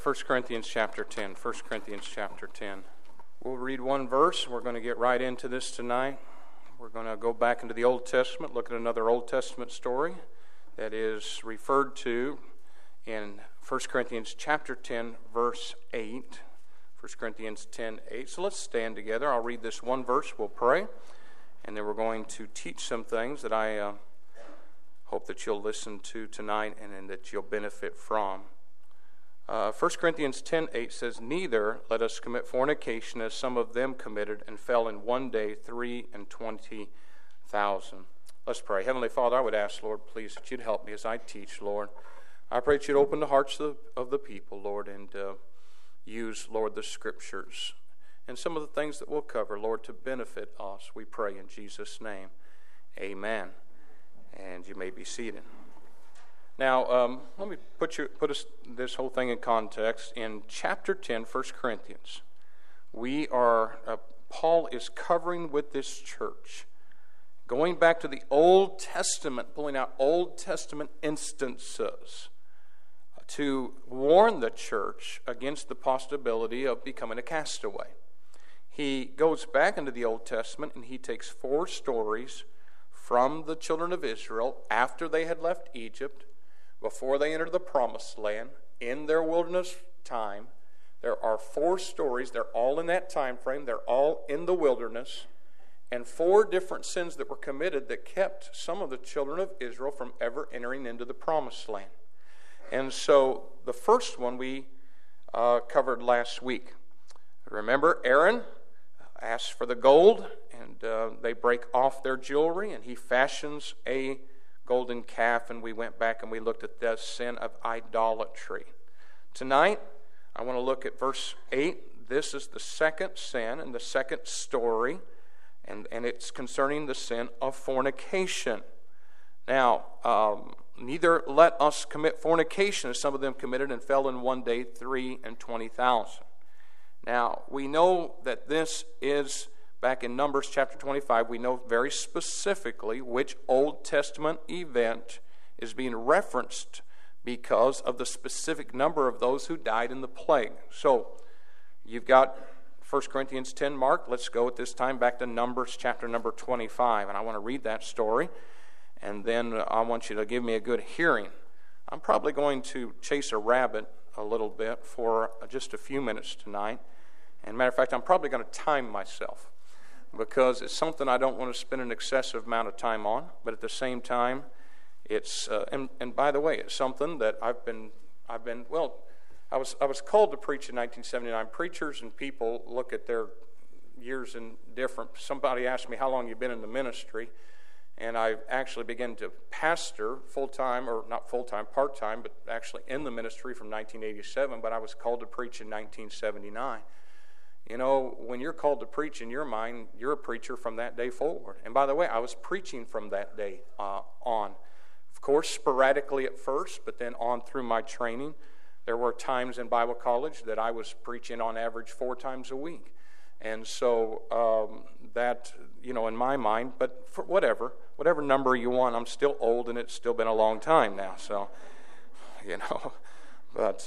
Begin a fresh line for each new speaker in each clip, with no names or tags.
1 Corinthians chapter 10. 1 Corinthians chapter 10. We'll read one verse. We're going to get right into this tonight. We're going to go back into the Old Testament, look at another Old Testament story that is referred to in 1 Corinthians chapter 10, verse 8. 1 Corinthians 10, 8. So let's stand together. I'll read this one verse. We'll pray. And then we're going to teach some things that I hope that you'll listen to tonight and that you'll benefit from. 1 Corinthians 10:8 says, "Neither let us commit fornication as some of them committed and fell in one day 320,000. Let's pray. Heavenly Father, I would ask, Lord, please that you'd help me as I teach, Lord. I pray that you'd open the hearts of the people, Lord, and use, Lord, the Scriptures and some of the things that we'll cover, Lord, to benefit us. We pray in Jesus' name. Amen. And you may be seated. Now, let me put this whole thing in context. In chapter 10, 1 Corinthians, Paul is covering with this church, going back to the Old Testament, pulling out Old Testament instances to warn the church against the possibility of becoming a castaway. He goes back into the Old Testament and he takes 4 stories from the children of Israel after they had left Egypt, before they entered the Promised Land, in their wilderness time. There are 4 stories. They're all in that time frame. They're all in the wilderness. And 4 different sins that were committed that kept some of the children of Israel from ever entering into the Promised Land. And so the first one we covered last week. Remember, Aaron asks for the gold, and they break off their jewelry, and he fashions a golden calf, and we went back and we looked at the sin of idolatry. Tonight, I want to look at verse 8. This is the second sin and the second story, and it's concerning the sin of fornication. Now, neither let us commit fornication as some of them committed and fell in one day 320,000. Now, we know that this is, back in Numbers chapter 25, we know very specifically which Old Testament event is being referenced because of the specific number of those who died in the plague. So, you've got 1 Corinthians 10 marked. Let's go at this time back to Numbers chapter number 25, and I want to read that story, and then I want you to give me a good hearing. I'm probably going to chase a rabbit a little bit for just a few minutes tonight. And matter of fact, I'm probably going to time myself because it's something I don't want to spend an excessive amount of time on. But at the same time, it's and by the way, it's something that I was called to preach in 1979. Preachers and people look at their years in different. Somebody asked me how long you've been in the ministry, and I actually began to pastor full-time, or not full-time, part-time, but actually in the ministry from 1987, but I was called to preach in 1979. You know, when you're called to preach in your mind, you're a preacher from that day forward. And by the way, I was preaching from that day on. Of course, sporadically at first, but then on through my training. There were times in Bible college that I was preaching on average 4 times a week. And so that, you know, in my mind, but for whatever number you want, I'm still old and it's still been a long time now. So, you know, but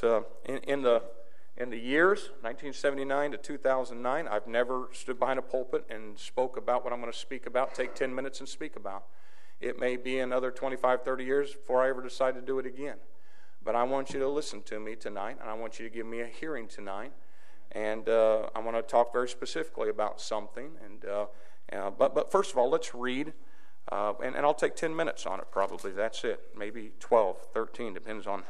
in the years, 1979 to 2009, I've never stood behind a pulpit and spoke about what I'm going to speak about, take 10 minutes and speak about. It may be another 25, 30 years before I ever decide to do it again. But I want you to listen to me tonight, and I want you to give me a hearing tonight. And I want to talk very specifically about something. But first of all, let's read. And I'll take 10 minutes on it probably. That's it. Maybe 12, 13, depends on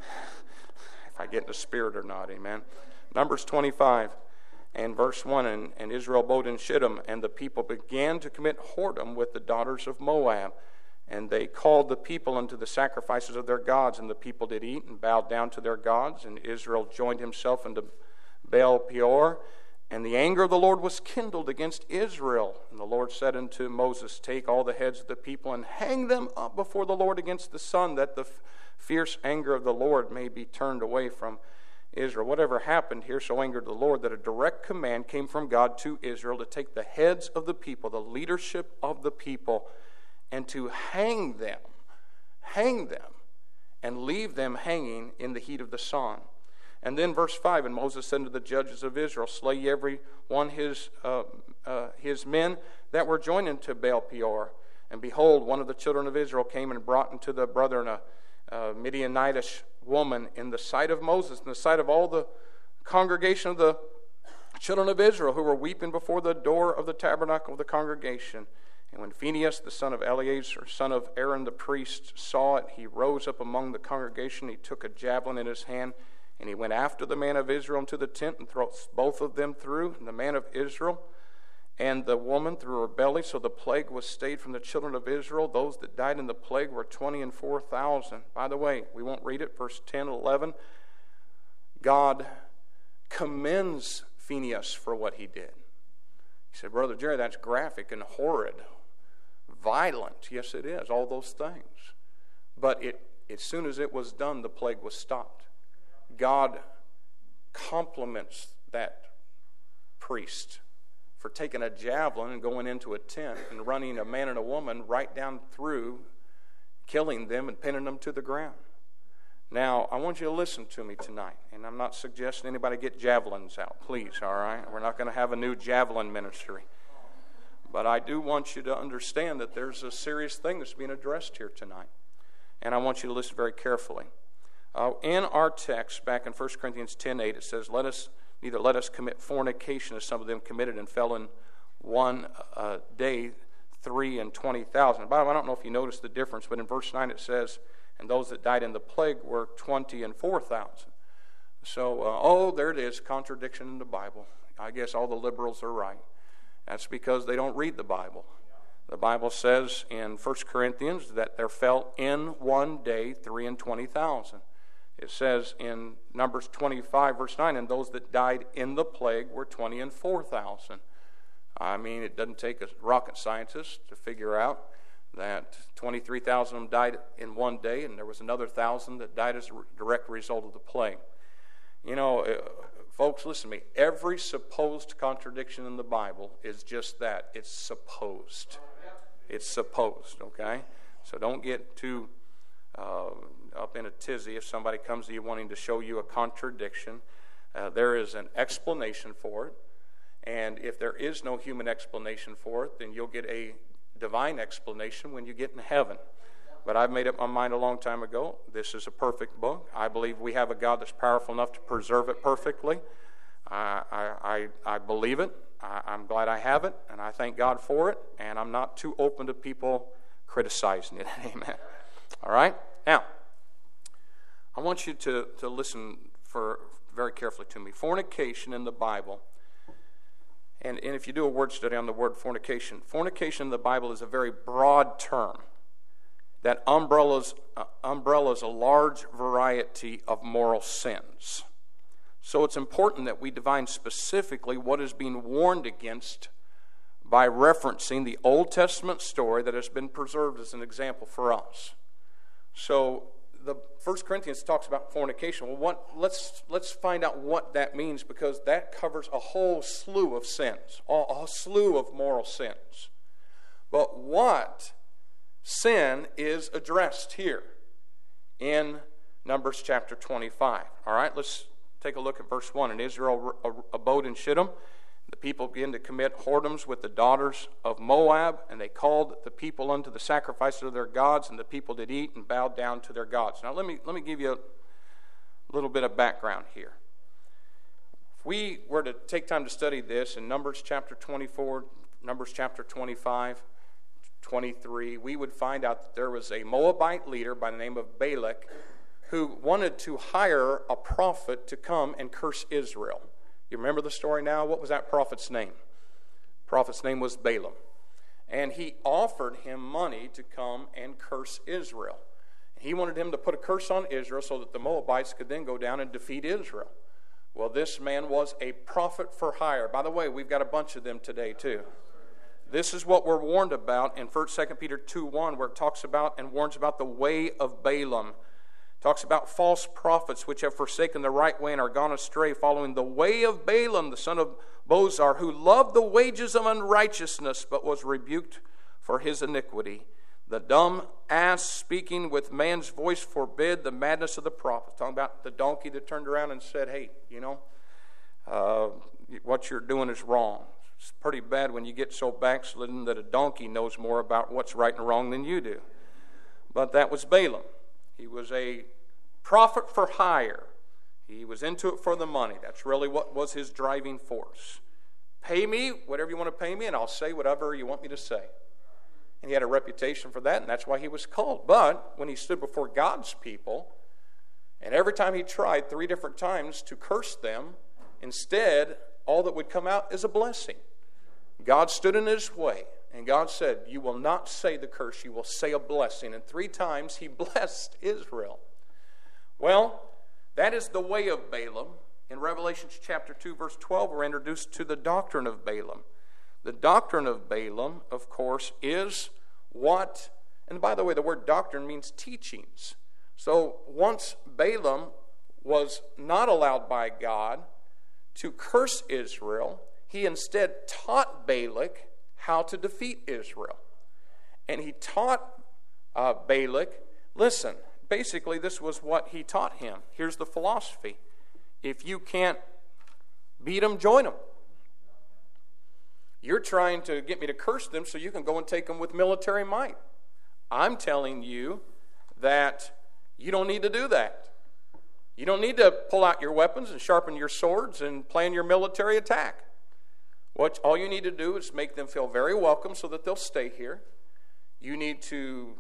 if I get in the spirit or not. Amen. Numbers 25 and verse 1. And Israel abode in Shittim, and the people began to commit whoredom with the daughters of Moab. And they called the people unto the sacrifices of their gods, and the people did eat and bowed down to their gods. And Israel joined himself unto Baal Peor, and the anger of the Lord was kindled against Israel. And the Lord said unto Moses, Take all the heads of the people and hang them up before the Lord against the sun, that the fierce anger of the Lord may be turned away from Israel. Whatever happened here so angered the Lord that a direct command came from God to Israel to take the heads of the people, the leadership of the people, and to hang them, and leave them hanging in the heat of the sun. And then verse 5, and Moses said to the judges of Israel, slay ye every one his men that were joined unto Baal Peor. And behold, one of the children of Israel came and brought unto the brethren a Midianitish woman in the sight of Moses, in the sight of all the congregation of the children of Israel, who were weeping before the door of the tabernacle of the congregation. And when Phinehas, the son of Eleazar, son of Aaron the priest, saw it, he rose up among the congregation. He took a javelin in his hand, and he went after the man of Israel into the tent and thrust both of them through, and the man of Israel and the woman through her belly. So the plague was stayed from the children of Israel. Those that died in the plague were 24,000. By the way, we won't read it, verse 10, 11. God commends Phinehas for what he did. He said, Brother Jerry, that's graphic and horrid, violent. Yes, it is, all those things. But as soon as it was done, the plague was stopped. God compliments that priest for taking a javelin and going into a tent and running a man and a woman right down through, killing them and pinning them to the ground. Now, I want you to listen to me tonight, and I'm not suggesting anybody get javelins out, please, all right? We're not going to have a new javelin ministry. But I do want you to understand that there's a serious thing that's being addressed here tonight, and I want you to listen very carefully. In our text, back in 1 Corinthians 10:8, it says, neither let us commit fornication, as some of them committed and fell in one day, 3 and 20,000. By the way, I don't know if you noticed the difference, but in verse 9 it says, and those that died in the plague were 20 and 4,000. So, there it is, contradiction in the Bible. I guess all the liberals are right. That's because they don't read the Bible. The Bible says in 1 Corinthians that there fell in one day 3 and 20,000. It says in Numbers 25, verse 9, and those that died in the plague were 20 and 4,000. I mean, it doesn't take a rocket scientist to figure out that 23,000 of them died in one day, and there was another 1,000 that died as a direct result of the plague. You know, folks, listen to me. Every supposed contradiction in the Bible is just that. It's supposed. It's supposed, okay? So don't get too up in a tizzy if somebody comes to you wanting to show you a contradiction. There is an explanation for it, and if there is no human explanation for it, then you'll get a divine explanation when you get in heaven. But I've made up my mind a long time ago. This is a perfect book. I believe we have a God that's powerful enough to preserve it perfectly. I believe it. I'm glad I have it, and I thank God for it, and I'm not too open to people criticizing it. Amen. All right? Now, I want you to listen very carefully to me. Fornication in the Bible, and if you do a word study on the word fornication in the Bible is a very broad term that umbrellas a large variety of moral sins. So it's important that we define specifically what is being warned against by referencing the Old Testament story that has been preserved as an example for us. So the 1 Corinthians talks about fornication. Well, let's find out what that means, because that covers a whole slew of sins, a slew of moral sins. But what sin is addressed here in Numbers chapter 25? All right, let's take a look at verse 1. And Israel abode in Shittim. The people began to commit whoredoms with the daughters of Moab, and they called the people unto the sacrifices of their gods, and the people did eat and bowed down to their gods. Now let me give you a little bit of background here. If we were to take time to study this in Numbers chapter 24, Numbers chapter 25, 23, we would find out that there was a Moabite leader by the name of Balak who wanted to hire a prophet to come and curse Israel. You remember the story now? What was that prophet's name? The prophet's name was Balaam. And he offered him money to come and curse Israel. He wanted him to put a curse on Israel so that the Moabites could then go down and defeat Israel. Well, this man was a prophet for hire. By the way, we've got a bunch of them today too. This is what we're warned about in 2 Peter 2:1, where it talks about and warns about the way of Balaam. Talks about false prophets which have forsaken the right way and are gone astray, following the way of Balaam, the son of Bozar, who loved the wages of unrighteousness, but was rebuked for his iniquity. The dumb ass speaking with man's voice forbid the madness of the prophet. Talking about the donkey that turned around and said, hey, what you're doing is wrong. It's pretty bad when you get so backslidden that a donkey knows more about what's right and wrong than you do. But that was Balaam. He was a prophet for hire. He was into it for the money. That's really what was his driving force. Pay me whatever you want to pay me, and I'll say whatever you want me to say. And he had a reputation for that, and that's why he was called. But when he stood before God's people, and every time he tried 3 different times to curse them, instead, all that would come out is a blessing. God stood in his way, and God said, you will not say the curse, you will say a blessing. And 3 times he blessed Israel. Well, that is the way of Balaam. In Revelation chapter 2, verse 12, we're introduced to the doctrine of Balaam. The doctrine of Balaam, of course, is what, and by the way, the word doctrine means teachings. So once Balaam was not allowed by God to curse Israel, he instead taught Balak how to defeat Israel. And he taught Balak, listen, basically this was what he taught him. Here's the philosophy. If you can't beat them, join them. You're trying to get me to curse them so you can go and take them with military might. I'm telling you that you don't need to do that. You don't need to pull out your weapons and sharpen your swords and plan your military attack. All you need to do is make them feel very welcome so that they'll stay here. You need to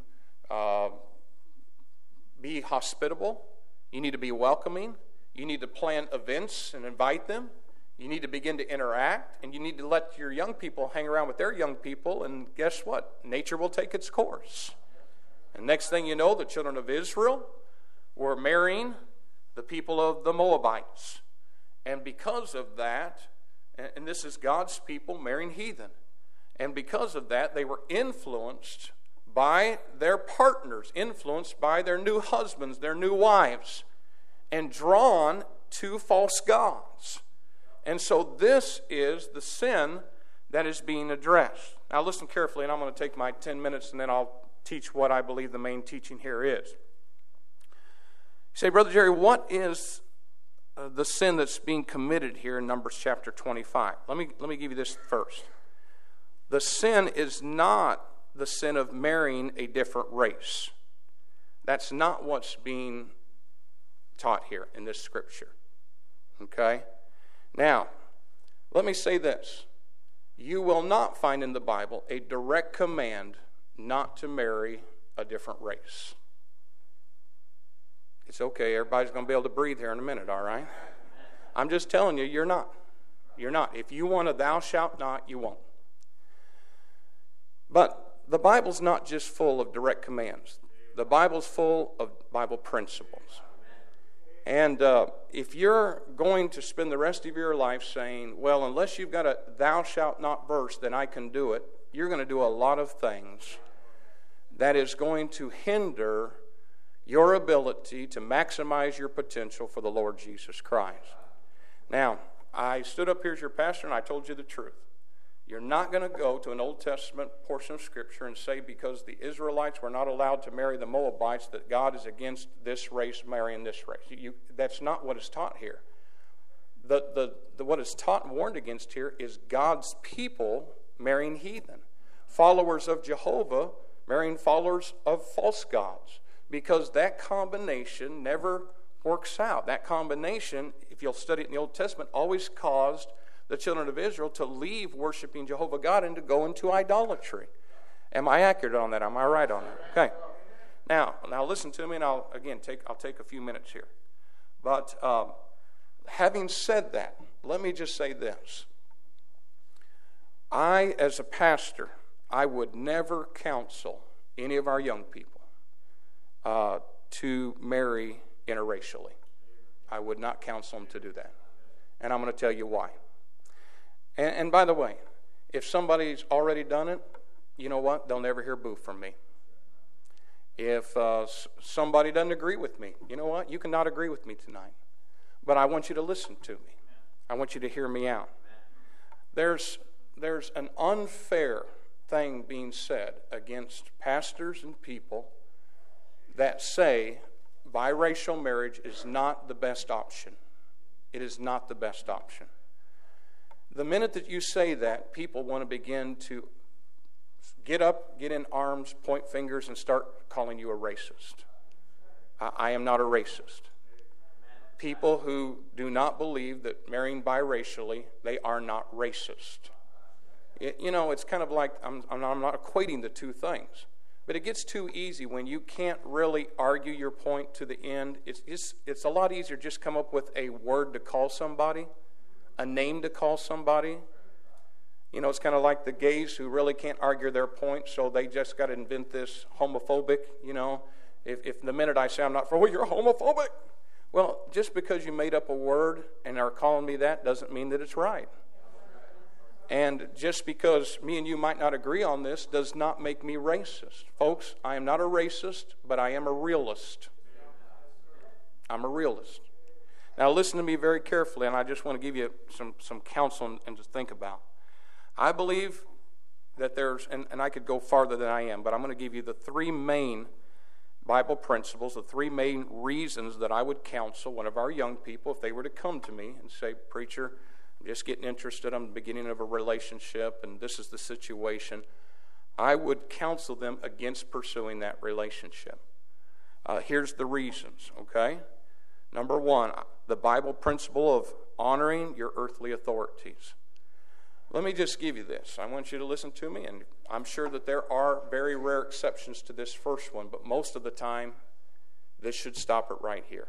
be hospitable. You need to be welcoming. You need to plan events and invite them. You need to begin to interact, and you need to let your young people hang around with their young people, and guess what? Nature will take its course. And next thing you know, the children of Israel were marrying the people of the Moabites. And because of that, and this is God's people marrying heathen, and because of that, they were influenced by their partners, influenced by their new husbands, their new wives, and drawn to false gods. And so this is the sin that is being addressed. Now listen carefully, and I'm going to take my 10 minutes, and then I'll teach what I believe the main teaching here is. You say, Brother Jerry, what is the sin that's being committed here in Numbers chapter 25? Let me give you this first. The sin is not the sin of marrying a different race. That's not what's being taught here in this scripture. Okay? Now, let me say this. You will not find in the Bible a direct command not to marry a different race. It's okay, everybody's going to be able to breathe here in a minute, all right? I'm just telling you, you're not. You're not. If you want a thou shalt not, you won't. But the Bible's not just full of direct commands. The Bible's full of Bible principles. And if you're going to spend the rest of your life saying, well, unless you've got a thou shalt not verse, then I can do it, you're going to do a lot of things that is going to hinder your ability to maximize your potential for the Lord Jesus Christ. Now, I stood up here as your pastor and I told you the truth. You're not going to go to an Old Testament portion of Scripture and say because the Israelites were not allowed to marry the Moabites that God is against this race marrying this race. That's not what is taught here. What is taught and warned against here is God's people marrying heathen. Followers of Jehovah marrying followers of false gods. Because that combination never works out. That combination, if you'll study it in the Old Testament, always caused the children of Israel to leave worshiping Jehovah God and to go into idolatry. Am I accurate on that? Am I right on that? Okay. Now listen to me, and I'll take a few minutes here. But having said that, let me just say this. I, as a pastor, I would never counsel any of our young people to marry interracially. I would not counsel them to do that. And I'm going to tell you why. And by the way, if somebody's already done it, you know what? They'll never hear boo from me. If somebody doesn't agree with me, you know what? You cannot agree with me tonight. But I want you to listen to me. I want you to hear me out. There's an unfair thing being said against pastors and people that say biracial marriage is not the best option. It is not the best option. The minute that you say that, people want to begin to get up, get in arms, point fingers, and start calling you a racist. I am not a racist. People who do not believe that marrying biracially, they are not racist. It's kind of like, I'm not equating the two things. But it gets too easy when you can't really argue your point to the end. It's a lot easier to just come up with a word to call somebody, a name to call somebody. It's kind of like the gays who really can't argue their point, so they just got to invent this homophobic, If the minute I say I'm not for, well, you're homophobic. Well, just because you made up a word and are calling me that doesn't mean that it's right. And just because me and you might not agree on this does not make me racist. Folks, I am not a racist, but I am a realist. I'm a realist. Now listen to me very carefully, and I just want to give you some counsel and to think about. I believe that there's, and I could go farther than I am, but I'm going to give you the three main Bible principles, the three main reasons that I would counsel one of our young people if they were to come to me and say, preacher, I'm just getting interested. I'm the beginning of a relationship, and this is the situation. I would counsel them against pursuing that relationship. Here's the reasons, okay? Number one, the Bible principle of honoring your earthly authorities. Let me just give you this. I want you to listen to me, and I'm sure that there are very rare exceptions to this first one, but most of the time, this should stop it right here.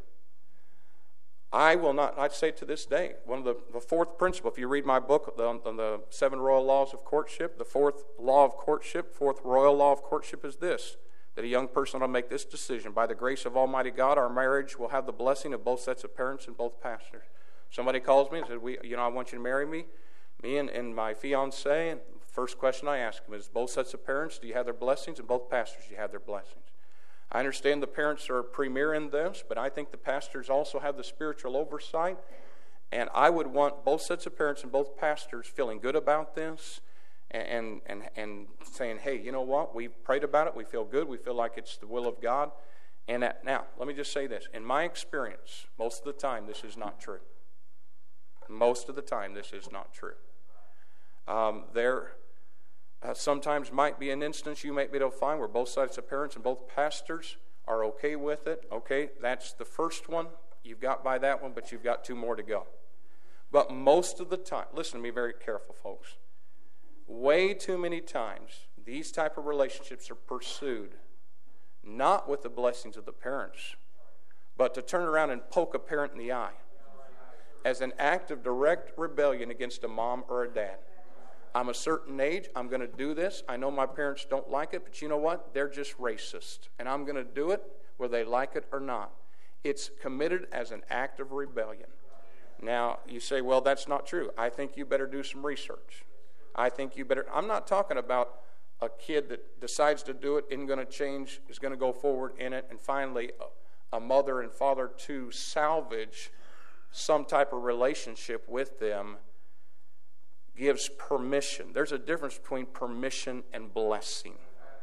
I'd say to this day, one of the fourth principle, if you read my book on the 7 royal laws of courtship, the fourth royal law of courtship is this, that a young person will make this decision. By the grace of Almighty God, our marriage will have the blessing of both sets of parents and both pastors. Somebody calls me and says, I want you to marry me and my fiance, and the first question I ask them is, both sets of parents, do you have their blessings? And both pastors, do you have their blessings? I understand the parents are premier in this, but I think the pastors also have the spiritual oversight. And I would want both sets of parents and both pastors feeling good about this and saying, hey, you know what? We've prayed about it. We feel good. We feel like it's the will of God. And now, let me just say this. In my experience, most of the time, this is not true. Most of the time, this is not true. There sometimes might be an instance you might be able to find where both sides of parents and both pastors are okay with it. Okay, that's the first one. You've got by that one, but you've got 2 more to go. But most of the time, listen to me very careful, folks. Way too many times, these type of relationships are pursued not with the blessings of the parents, but to turn around and poke a parent in the eye as an act of direct rebellion against a mom or a dad. I'm a certain age, I'm going to do this. I know my parents don't like it, but you know what? They're just racist. And I'm going to do it whether they like it or not. It's committed as an act of rebellion. Now, you say, well, that's not true. I think you better do some research. I'm not talking about a kid that decides to do it, isn't going to change, is going to go forward in it, and finally a mother and father to salvage some type of relationship with them gives permission. There's a difference between permission and blessing.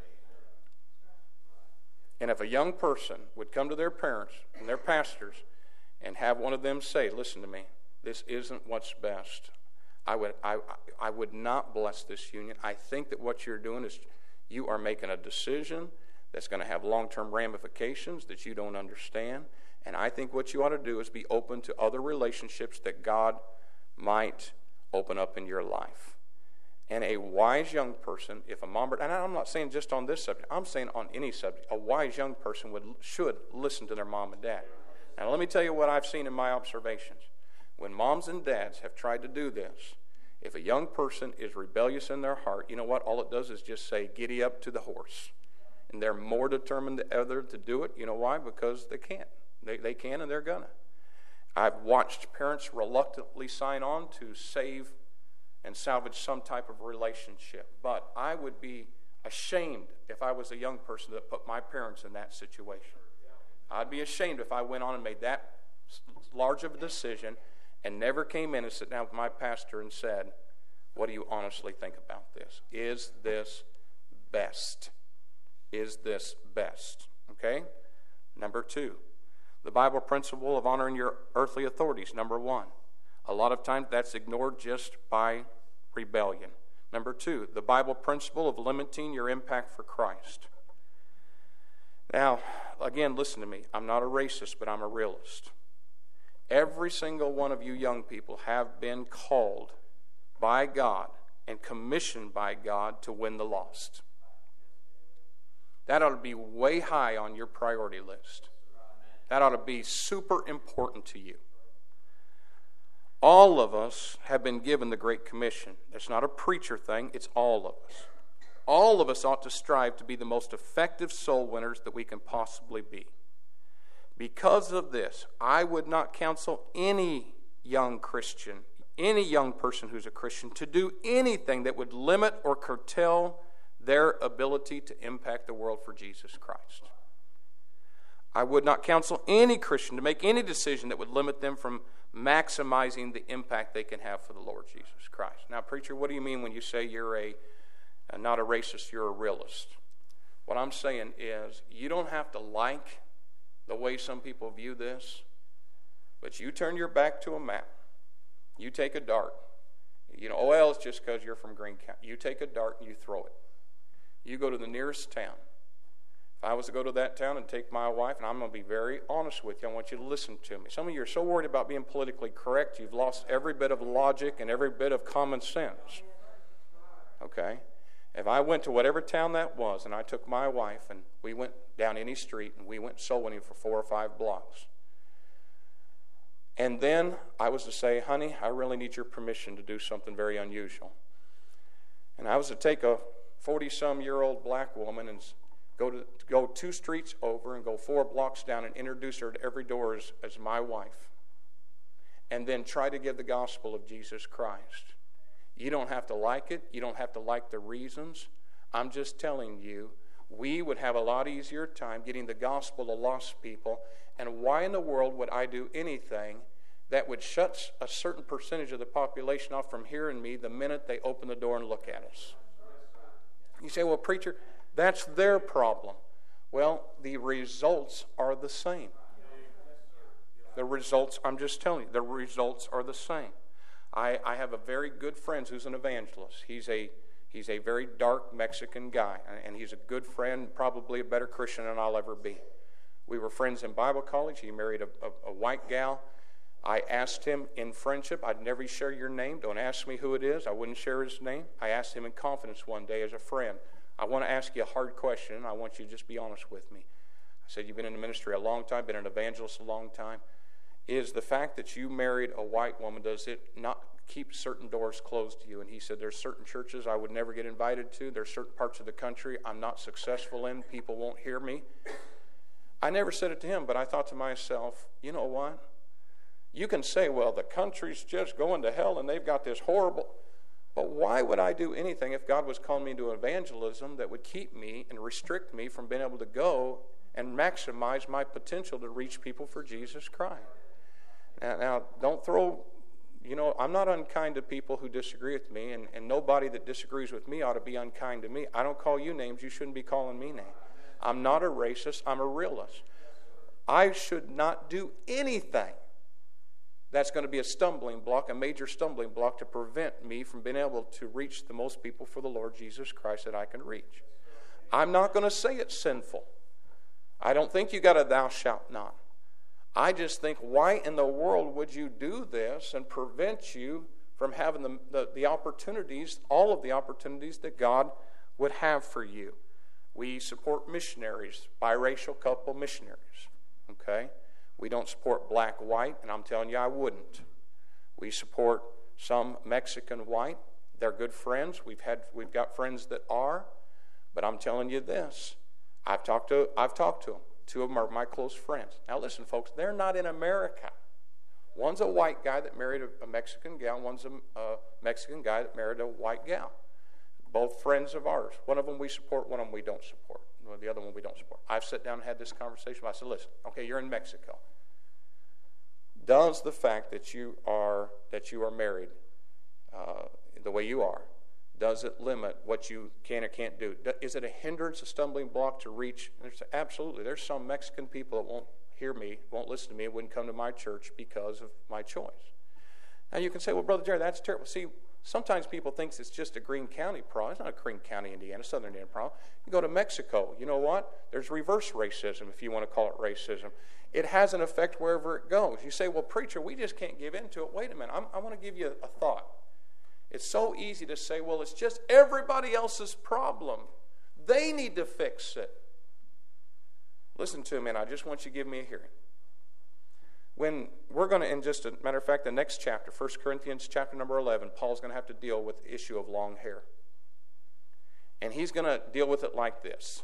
And if a young person would come to their parents and their pastors and have one of them say, listen to me, this isn't what's best. I would not bless this union. I think that what you're doing is you are making a decision that's going to have long-term ramifications that you don't understand. And I think what you ought to do is be open to other relationships that God might open up in your life. And a wise young person, if a mom, and I'm not saying just on this subject, I'm saying on any subject, a wise young person should listen to their mom and dad. Now let me tell you what I've seen in my observations. When moms and dads have tried to do this, if a young person is rebellious in their heart, you know what? All it does is just say, giddy up to the horse. And they're more determined than ever to do it. You know why? Because they can't. They can and they're gonna. I've watched parents reluctantly sign on to save and salvage some type of relationship. But I would be ashamed if I was a young person that put my parents in that situation. I'd be ashamed if I went on and made that large of a decision and never came in and sat down with my pastor and said, What do you honestly think about this? Is this best? Is this best? Okay? Number 2, the Bible principle of honoring your earthly authorities. Number 1, a lot of times that's ignored just by rebellion. Number 2, the Bible principle of limiting your impact for Christ. Now, again, listen to me. I'm not a racist, but I'm a realist. Every single one of you young people have been called by God and commissioned by God to win the lost. That ought to be way high on your priority list. That ought to be super important to you. All of us have been given the Great Commission. It's not a preacher thing, it's all of us. All of us ought to strive to be the most effective soul winners that we can possibly be. Because of this, I would not counsel any young Christian, any young person who's a Christian, to do anything that would limit or curtail their ability to impact the world for Jesus Christ. I would not counsel any Christian to make any decision that would limit them from maximizing the impact they can have for the Lord Jesus Christ. Now, preacher, what do you mean when you say you're not a racist, you're a realist? What I'm saying is you don't have to like the way some people view this, but you turn your back to a map. You take a dart. Well, it's just because you're from Greene County. You take a dart and you throw it. You go to the nearest town. If I was to go to that town and take my wife, and I'm going to be very honest with you, I want you to listen to me. Some of you are so worried about being politically correct, you've lost every bit of logic and every bit of common sense. Okay? If I went to whatever town that was, and I took my wife, and we went down any street, and we went soul winning for 4 or 5 blocks. And then I was to say, honey, I really need your permission to do something very unusual. And I was to take a 40-some-year-old black woman and go 2 streets over and go 4 blocks down and introduce her to every door as my wife. And then try to give the gospel of Jesus Christ. You don't have to like it. You don't have to like the reasons. I'm just telling you, we would have a lot easier time getting the gospel to lost people. And why in the world would I do anything that would shut a certain percentage of the population off from hearing me the minute they open the door and look at us? You say, well, preacher, that's their problem. Well, the results are the same. The results, I'm just telling you, the results are the same. I have a very good friend who's an evangelist. He's a very dark Mexican guy, and he's a good friend, probably a better Christian than I'll ever be. We were friends in Bible college. He married a white gal. I asked him in friendship, I'd never share your name. Don't ask me who it is. I wouldn't share his name. I asked him in confidence one day as a friend, I want to ask you a hard question, and I want you to just be honest with me. I said, you've been in the ministry a long time, been an evangelist a long time. Is the fact that you married a white woman, does it not keep certain doors closed to you? And he said, there's certain churches I would never get invited to. There's certain parts of the country I'm not successful in. People won't hear me. I never said it to him, but I thought to myself, you know what? You can say, well, the country's just going to hell and they've got this horrible... But why would I do anything if God was calling me to evangelism that would keep me and restrict me from being able to go and maximize my potential to reach people for Jesus Christ? Now don't throw, I'm not unkind to people who disagree with me, and nobody that disagrees with me ought to be unkind to me. I don't call you names. You shouldn't be calling me names. I'm not a racist. I'm a realist. I should not do anything that's going to be a stumbling block, a major stumbling block to prevent me from being able to reach the most people for the Lord Jesus Christ that I can reach. I'm not going to say it's sinful. I don't think you got a thou shalt not. I just think, why in the world would you do this and prevent you from having the opportunities, all of the opportunities that God would have for you? We support missionaries, biracial couple missionaries, okay? We don't support black, white, and I'm telling you I wouldn't. We support some Mexican white. They're good friends. We've got friends that are, but I'm telling you this. I've talked to them. 2 of them are my close friends. Now listen, folks, they're not in America. One's a white guy that married a Mexican gal. One's a Mexican guy that married a white gal. Both friends of ours. One of them we support, one of them we don't support. The other one we don't support. I've sat down and had this conversation. I said, listen, okay, you're in Mexico. Does the fact that you are married, the way you are, does it limit what you can or can't do? Is it a hindrance, a stumbling block to reach? Absolutely. There's some Mexican people that won't hear me, won't listen to me, wouldn't come to my church because of my choice. Now you can say, well, Brother Jerry, that's terrible. See, sometimes people think it's just a Greene County problem. It's not a Greene County, Indiana, Southern Indiana problem. You go to Mexico, you know what? There's reverse racism, if you want to call it racism. It has an effect wherever it goes. You say, well, preacher, we just can't give in to it. Wait a minute. I want to give you a thought. It's so easy to say, well, it's just everybody else's problem. They need to fix it. Listen to me, and I just want you to give me a hearing. When we're going to, in just a matter of fact, the next chapter, 1 Corinthians chapter number 11, Paul's going to have to deal with the issue of long hair. And he's going to deal with it like this.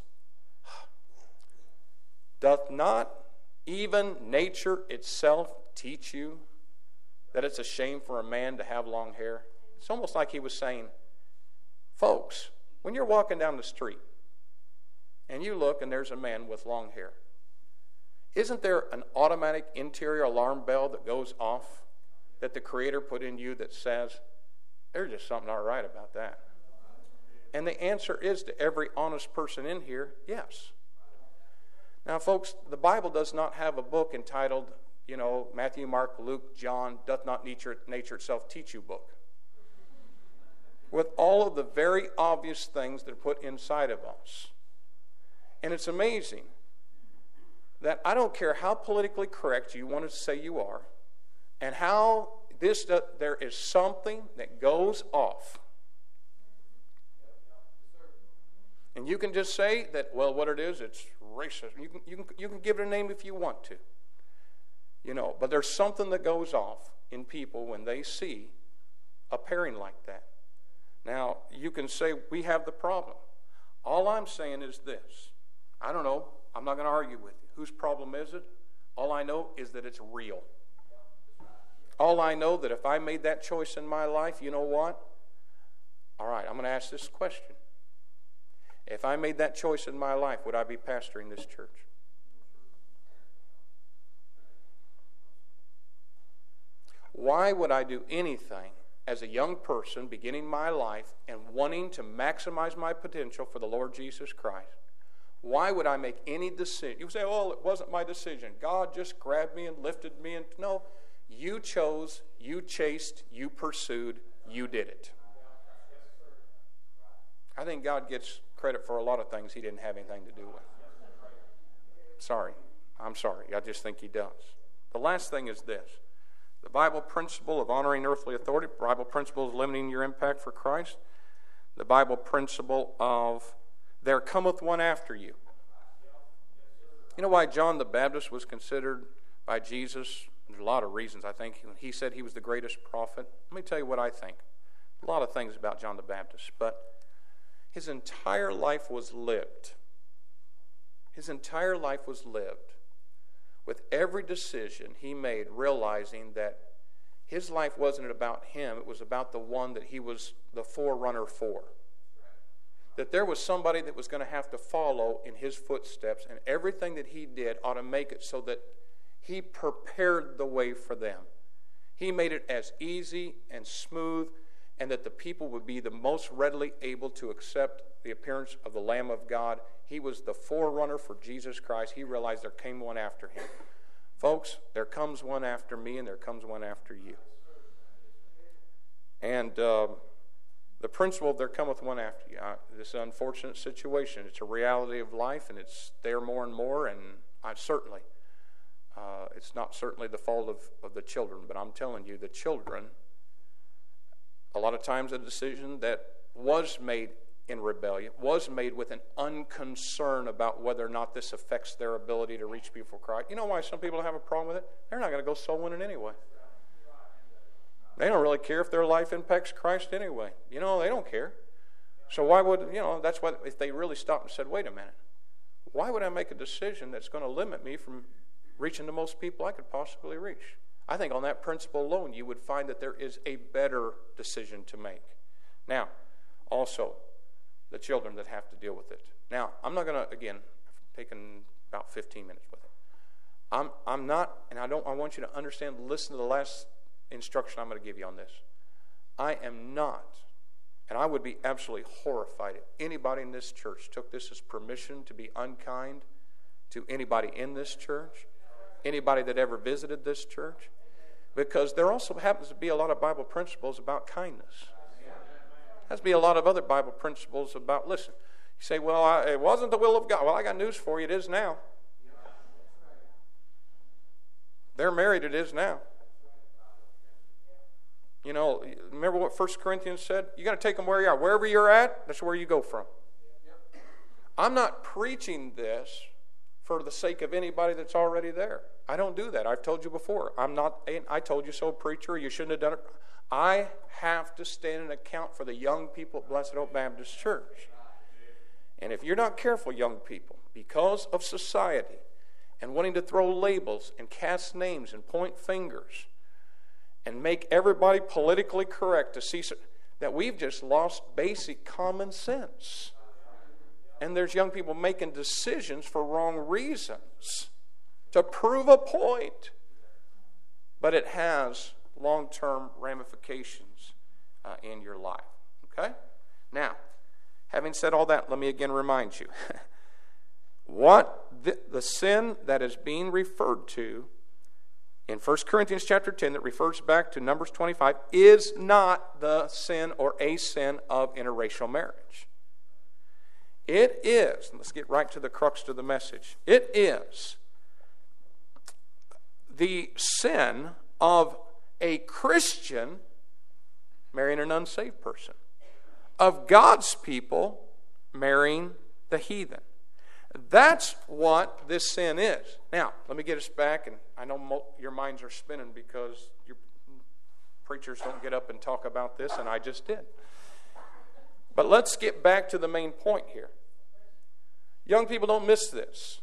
Doth not even nature itself teach you that it's a shame for a man to have long hair? It's almost like he was saying, folks, when you're walking down the street and you look and there's a man with long hair, isn't there an automatic interior alarm bell that goes off that the Creator put in you that says, there's just something not right about that? And the answer is to every honest person in here, yes. Now, folks, the Bible does not have a book entitled, Matthew, Mark, Luke, John, doth not nature itself teach you book, with all of the very obvious things that are put inside of us. And it's amazing that I don't care how politically correct you want to say you are, and how there is something that goes off. And you can just say that, well, what it is, it's racism. You can give it a name if you want to. But there's something that goes off in people when they see a pairing like that. Now, you can say, we have the problem. All I'm saying is this. I don't know. I'm not going to argue with you. Whose problem is it? All I know is that it's real. All I know that if I made that choice in my life, you know what? All right, I'm going to ask this question. If I made that choice in my life, would I be pastoring this church? Why would I do anything as a young person beginning my life and wanting to maximize my potential for the Lord Jesus Christ? Why would I make any decision? You say, oh, it wasn't my decision. God just grabbed me and lifted me. No, you chose, you chased, you pursued, you did it. I think God gets credit for a lot of things He didn't have anything to do with. I'm sorry. I just think He does. The last thing is this. The Bible principle of honoring earthly authority, the Bible principle of limiting your impact for Christ, the Bible principle of there cometh one after you. You know why John the Baptist was considered by Jesus? There's a lot of reasons, I think. He said he was the greatest prophet. Let me tell you what I think. A lot of things about John the Baptist, but his entire life was lived. His entire life was lived with every decision he made realizing that his life wasn't about him, it was about the one that he was the forerunner for. That there was somebody that was going to have to follow in his footsteps, and everything that he did ought to make it so that he prepared the way for them. He made it as easy and smooth, and that the people would be the most readily able to accept the appearance of the Lamb of God. He was the forerunner for Jesus Christ. He realized there came one after him. Folks, there comes one after me, and there comes one after you. And the principle of there cometh one after you. This unfortunate situation, it's a reality of life, and it's there more and more, and it's not certainly the fault of the children, but I'm telling you, the children, a lot of times a decision that was made in rebellion, was made with an unconcern about whether or not this affects their ability to reach people for Christ. You know why some people have a problem with it? They're not going to go soul winning anyway. They don't really care if their life impacts Christ anyway. They don't care. So why would, that's why if they really stopped and said, wait a minute, why would I make a decision that's going to limit me from reaching the most people I could possibly reach? I think on that principle alone, you would find that there is a better decision to make. Now, also, the children that have to deal with it. Now, I'm not going to, again, I've taken about 15 minutes with it. I'm not, and I want you to understand, listen to the last instruction I'm going to give you on this. I am not, and I would be absolutely horrified if anybody in this church took this as permission to be unkind to anybody in this church, anybody that ever visited this church, because there also happens to be a lot of Bible principles about kindness. There has to be a lot of other Bible principles about, listen, you say, well, it wasn't the will of God. Well, I got news for you. It is now. They're married. It is now. You know, remember what 1 Corinthians said? You got to take them where you are. Wherever you're at, that's where you go from. I'm not preaching this for the sake of anybody that's already there. I don't do that. I've told you before. I'm not an I told you so preacher. You shouldn't have done it. I have to stand and account for the young people at Blessed Hope Baptist Church. And if you're not careful, young people, because of society and wanting to throw labels and cast names and point fingers and make everybody politically correct to see that we've just lost basic common sense. And there's young people making decisions for wrong reasons to prove a point. But it has long-term ramifications in your life. Okay? Now, having said all that, let me again remind you. What the sin that is being referred to in 1 Corinthians chapter 10 that refers back to Numbers 25 is not the sin or a sin of interracial marriage. It is, let's get right to the crux of the message. It is the sin of a Christian marrying an unsaved person, of God's people marrying the heathen. That's what this sin is. Now, let me get us back, and I know your minds are spinning because your preachers don't get up and talk about this, and I just did. But let's get back to the main point here. Young people, don't miss this.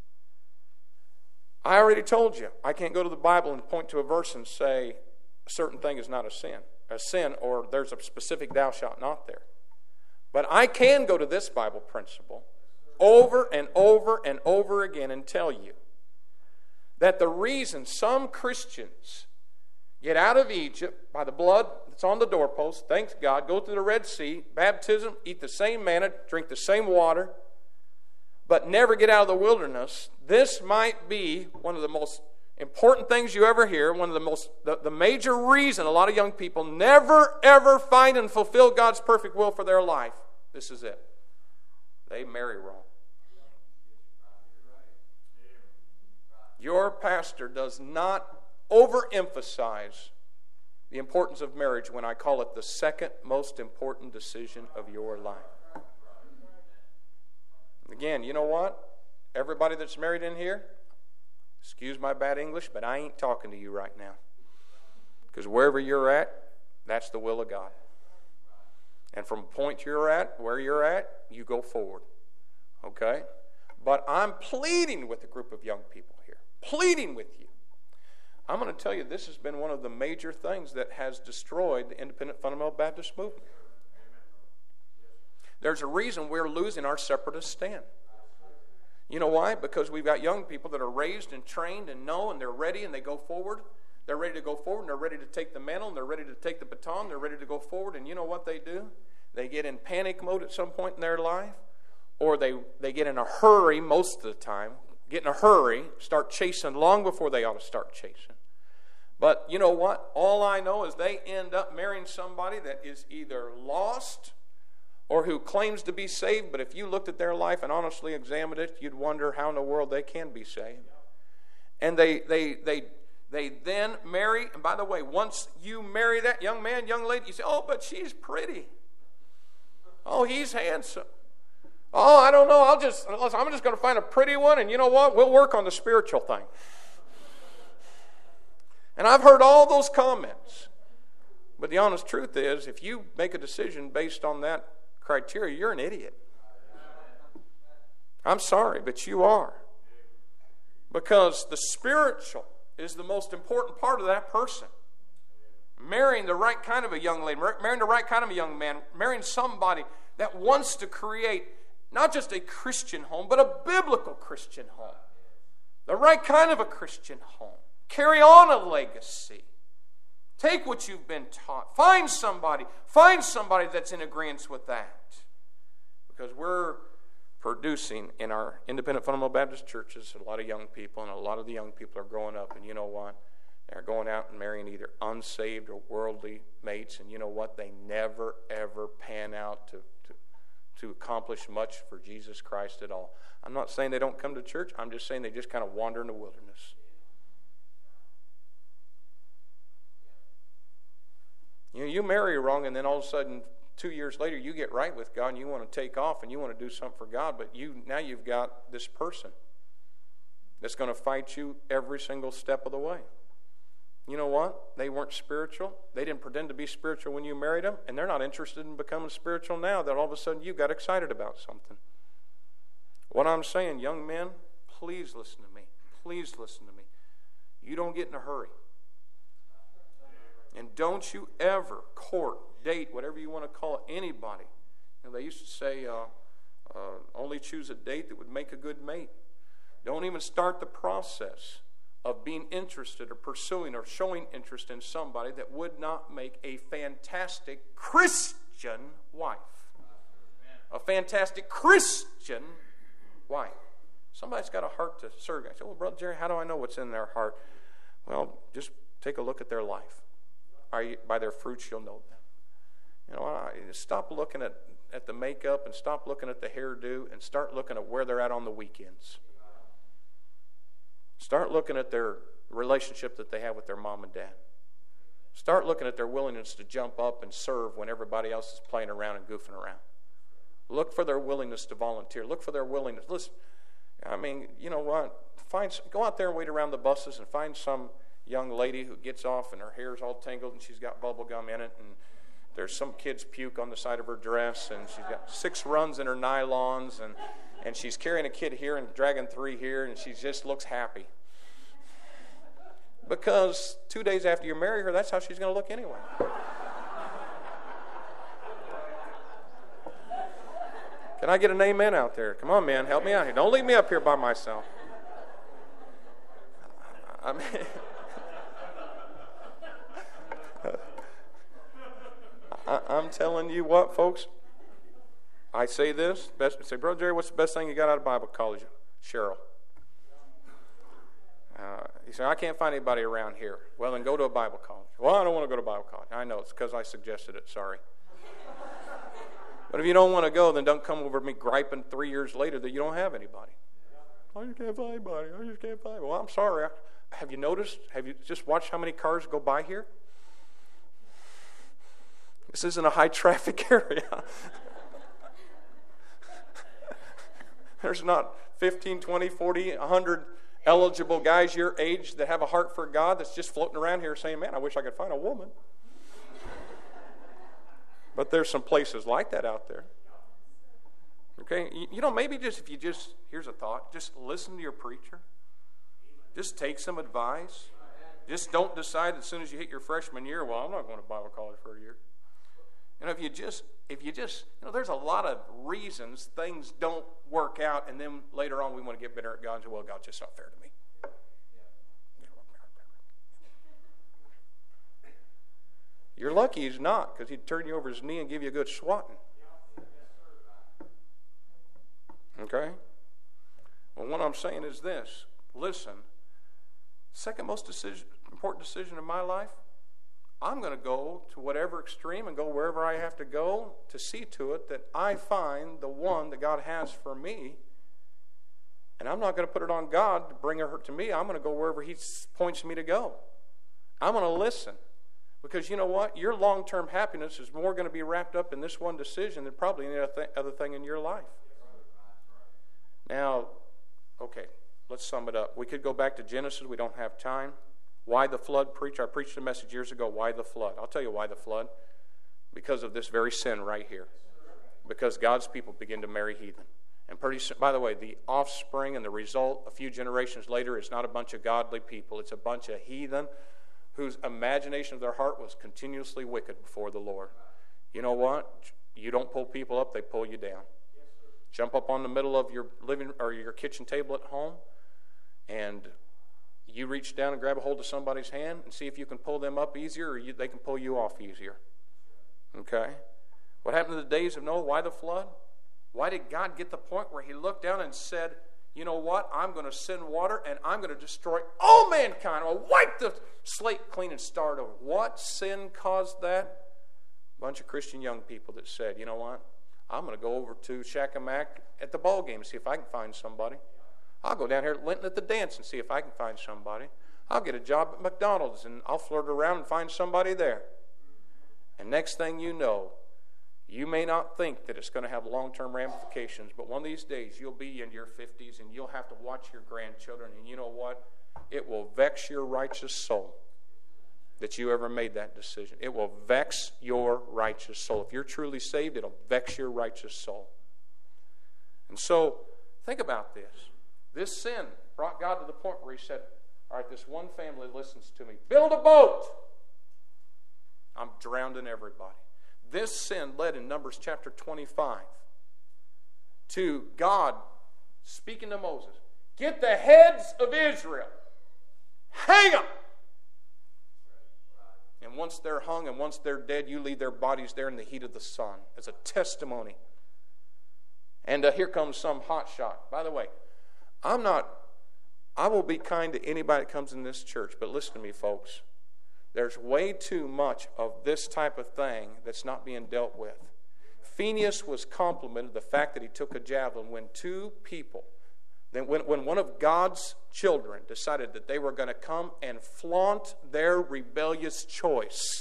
I already told you, I can't go to the Bible and point to a verse and say a certain thing is not a sin, or there's a specific thou shalt not there. But I can go to this Bible principle over and over and over again and tell you that the reason some Christians get out of Egypt by the blood that's on the doorpost, thanks God, go through the Red Sea, baptism, eat the same manna, drink the same water, but never get out of the wilderness, this might be one of the most important things you ever hear, one of the major reason a lot of young people never ever find and fulfill God's perfect will for their life. This is it. They marry wrong. Your pastor does not overemphasize the importance of marriage when I call it the second most important decision of your life. Again, you know what? Everybody that's married in here, excuse my bad English, but I ain't talking to you right now. Because wherever you're at, that's the will of God. And from the point you're at, where you're at, you go forward. Okay? But I'm pleading with a group of young people here. Pleading with you. I'm going to tell you, this has been one of the major things that has destroyed the independent fundamental Baptist movement. There's a reason we're losing our separatist stand. You know why? Because we've got young people that are raised and trained and know, and they're ready and they go forward. They're ready to go forward, and they're ready to take the mantle, and they're ready to take the baton, they're ready to go forward. And you know what they do? They get in panic mode at some point in their life, or they get in a hurry most of the time, get in a hurry, start chasing long before they ought to start chasing. But you know what? All I know is they end up marrying somebody that is either lost or who claims to be saved, but if you looked at their life and honestly examined it, you'd wonder how in the world they can be saved. And they then marry, and by the way, once you marry that young man, young lady, you say, oh, but she's pretty. Oh, he's handsome. Oh, I don't know, I'm just going to find a pretty one, and you know what? We'll work on the spiritual thing. And I've heard all those comments. But the honest truth is, if you make a decision based on that criteria, you're an idiot. I'm sorry, but you are. Because the spiritual is the most important part of that person. Marrying the right kind of a young lady, marrying the right kind of a young man, marrying somebody that wants to create not just a Christian home, but a biblical Christian home. The right kind of a Christian home. Carry on a legacy. Take what you've been taught. Find somebody that's in agreement with that. Because we're producing in our independent fundamental Baptist churches a lot of young people, and a lot of the young people are growing up, and you know what? They're going out and marrying either unsaved or worldly mates, and you know what? They never, ever pan out to accomplish much for Jesus Christ at all. I'm not saying they don't come to church. I'm just saying they just kind of wander in the wilderness. You marry wrong, and then all of a sudden, 2 years later, you get right with God, and you want to take off, and you want to do something for God, but now you've got this person that's going to fight you every single step of the way. You know what? They weren't spiritual. They didn't pretend to be spiritual when you married them, and they're not interested in becoming spiritual now that all of a sudden you got excited about something. What I'm saying, young men, please listen to me. Please listen to me. You don't get in a hurry. And don't you ever court, date, whatever you want to call it, anybody. They used to say, only choose a date that would make a good mate. Don't even start the process of being interested or pursuing or showing interest in somebody that would not make a fantastic Christian wife. A fantastic Christian wife. Somebody's got a heart to serve. I said, well, Brother Jerry, how do I know what's in their heart? Well, just take a look at their life. By their fruits you'll know them. Stop looking at the makeup and stop looking at the hairdo and start looking at where they're at on the weekends. Start looking at their relationship that they have with their mom and dad. Start looking at their willingness to jump up and serve when everybody else is playing around and goofing around. Look for their willingness to volunteer. Look for their willingness. Listen, you know what? Go out there and wait around the buses and find some young lady who gets off and her hair's all tangled and she's got bubble gum in it, and there's some kid's puke on the side of her dress, and she's got 6 runs in her nylons, and she's carrying a kid here and dragging 3 here, and she just looks happy. Because 2 days after you marry her, that's how she's going to look anyway. Can I get an amen out there? Come on, man, help me out here. Don't leave me up here by myself. I'm telling you what, folks. I say this. Say, Brother Jerry, what's the best thing you got out of Bible college? Cheryl. He said, I can't find anybody around here. Well, then go to a Bible college. Well, I don't want to go to Bible college. I know, it's because I suggested it. Sorry. But if you don't want to go, then don't come over me griping 3 years later that you don't have anybody. I just can't find anybody. I just can't find anybody. Well, I'm sorry. Have you noticed? Have you just watched how many cars go by here? This isn't a high-traffic area. There's not 15, 20, 40, 100 eligible guys your age that have a heart for God that's just floating around here saying, man, I wish I could find a woman. But there's some places like that out there. Okay? Maybe here's a thought, just listen to your preacher. Just take some advice. Just don't decide as soon as you hit your freshman year, well, I'm not going to Bible college for a year. If you just, there's a lot of reasons things don't work out, and then later on we want to get bitter at God and say, well, God's just not fair to me. You're lucky He's not, because He'd turn you over His knee and give you a good swatting. Okay? Well, what I'm saying is this. Listen, second most important decision in my life, I'm going to go to whatever extreme and go wherever I have to go to see to it that I find the one that God has for me. And I'm not going to put it on God to bring her to me. I'm going to go wherever He points me to go. I'm going to listen. Because you know what? Your long-term happiness is more going to be wrapped up in this one decision than probably any other thing in your life. Now, okay, let's sum it up. We could go back to Genesis. We don't have time. Why the flood, preacher? I preached a message years ago, why the flood? I'll tell you why the flood. Because of this very sin right here. Because God's people begin to marry heathen. And pretty soon, by the way, the offspring and the result a few generations later is not a bunch of godly people. It's a bunch of heathen whose imagination of their heart was continuously wicked before the Lord. You know what? You don't pull people up, they pull you down. Jump up on the middle of your living or your kitchen table at home, and You reach down and grab a hold of somebody's hand and see if you can pull them up easier, or they can pull you off easier. Okay? What happened in the days of Noah? Why the flood? Why did God get the point where he looked down and said, you know what? I'm going to send water and I'm going to destroy all mankind. I'll wipe the slate clean and start over. What sin caused that? A bunch of Christian young people that said, you know what? I'm going to go over to Shack-a-Mac at the ball game and see if I can find somebody. I'll go down here at Linton at the dance and see if I can find somebody. I'll get a job at McDonald's and I'll flirt around and find somebody there. And next thing you know, you may not think that it's going to have long-term ramifications, but one of these days you'll be in your 50s and you'll have to watch your grandchildren, and you know what? It will vex your righteous soul that you ever made that decision. It will vex your righteous soul. If you're truly saved, it'll vex your righteous soul. And so, think about this. This sin brought God to the point where he said, all right, this one family listens to me. Build a boat. I'm drowning everybody. This sin led in Numbers chapter 25 to God speaking to Moses. Get the heads of Israel. Hang them. And once they're hung and once they're dead, you leave their bodies there in the heat of the sun as a testimony. And here comes some hotshot. By the way, I will be kind to anybody that comes in this church, but listen to me, folks. There's way too much of this type of thing that's not being dealt with. Phineas was complimented the fact that he took a javelin when two people, when one of God's children decided that they were going to come and flaunt their rebellious choice.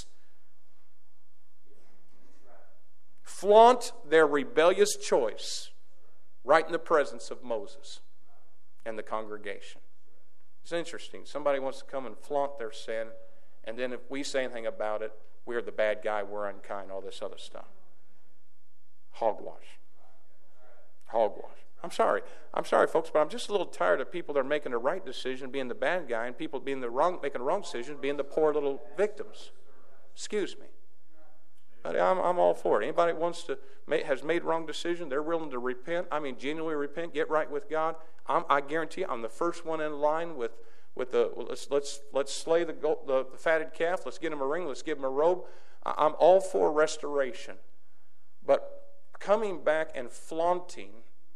Flaunt their rebellious choice right in the presence of Moses and the congregation. It's interesting. Somebody wants to come and flaunt their sin, and then if we say anything about it, we're the bad guy, we're unkind, all this other stuff. Hogwash. Hogwash. I'm sorry, folks, but I'm just a little tired of people that are making the right decision being the bad guy and people making the wrong decision being the poor little victims. Excuse me. But I'm all for it. Anybody that has made wrong decision, they're willing to repent. I mean, genuinely repent, get right with God. I guarantee you, I'm the first one in line with the let's slay the fatted calf. Let's get him a ring. Let's give him a robe. I'm all for restoration, but coming back and flaunting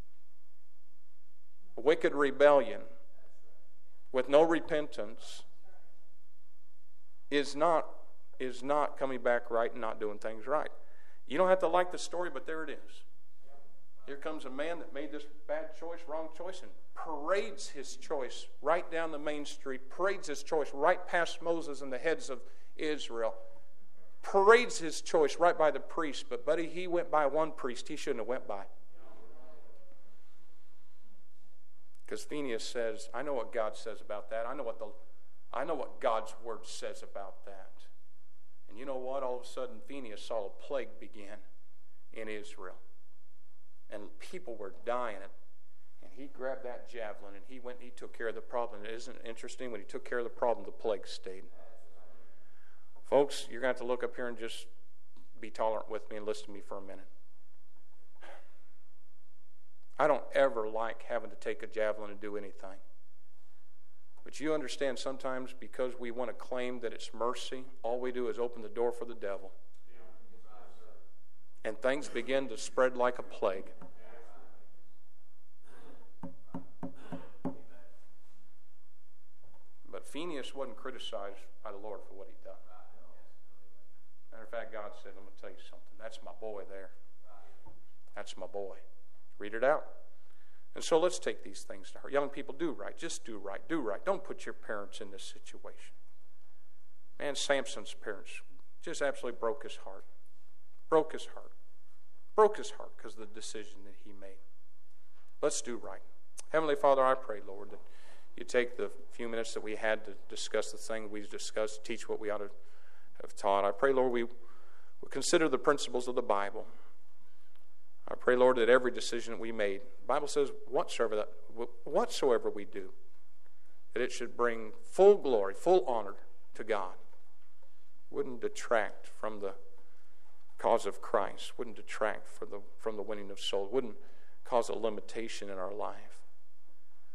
wicked rebellion with no repentance is not coming back right and not doing things right. You don't have to like the story, but there it is. Here comes a man that made this bad choice, wrong choice, and parades his choice right down the main street, parades his choice right past Moses and the heads of Israel, parades his choice right by the priest. But buddy, he went by one priest he shouldn't have went by. Because Phineas says, I know what God says about that. I know what God's word says about that. And you know what? All of a sudden, Phineas saw a plague begin in Israel. And people were dying. And he grabbed that javelin and he went and he took care of the problem. And isn't it interesting? When he took care of the problem, the plague stayed. Folks, you're going to have to look up here and just be tolerant with me and listen to me for a minute. I don't ever like having to take a javelin and do anything. But you understand sometimes because we want to claim that it's mercy, all we do is open the door for the devil. And things begin to spread like a plague. But Phineas wasn't criticized by the Lord for what he'd done. Matter of fact, God said, I'm going to tell you something. That's my boy there. That's my boy. Read it out. And so let's take these things to heart. Young people, do right. Just do right. Do right. Don't put your parents in this situation. Man, Samson's parents just absolutely broke his heart. Broke his heart. Broke his heart because of the decision that he made. Let's do right. Heavenly Father, I pray, Lord, that you take the few minutes that we had to discuss the thing we've discussed, teach what we ought to have taught. I pray, Lord, we will consider the principles of the Bible. I pray, Lord, that every decision that we made, the Bible says whatsoever we do, that it should bring full glory, full honor to God. Wouldn't detract from the cause of Christ. Wouldn't detract from the winning of souls. Wouldn't cause a limitation in our life.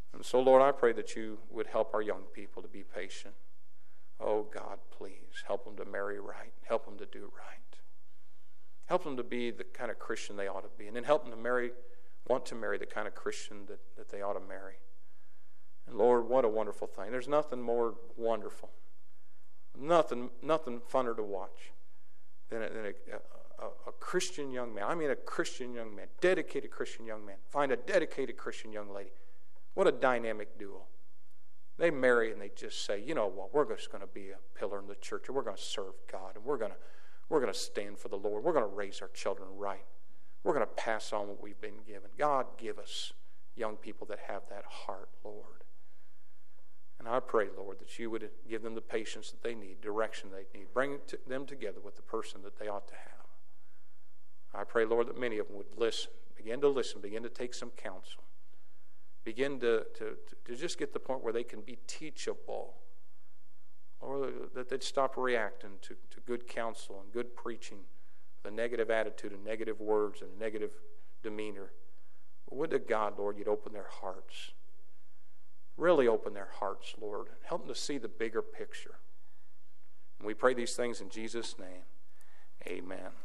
And so, Lord, I pray that you would help our young people to be patient. Oh, God, please help them to marry right. Help them to do right. Help them to be the kind of Christian they ought to be. And then help them to want to marry the kind of Christian that they ought to marry. And Lord, what a wonderful thing. There's nothing more wonderful, nothing funner to watch than a Christian young man. I mean a Christian young man, dedicated Christian young man. Find a dedicated Christian young lady. What a dynamic duo. They marry and they just say, you know what, we're just going to be a pillar in the church, and we're going to serve God, and we're going to stand for the Lord. We're going to raise our children right. We're going to pass on what we've been given. God, give us young people that have that heart, Lord. And I pray, Lord, that you would give them the patience that they need, direction they need. Bring them together with the person that they ought to have. I pray, Lord, that many of them would listen, begin to take some counsel. Begin to just get to the point where they can be teachable. Or that they'd stop reacting to good counsel and good preaching, the negative attitude and negative words and negative demeanor. But would to God, Lord, you'd open their hearts. Really open their hearts, Lord. Help them to see the bigger picture. And we pray these things in Jesus' name. Amen.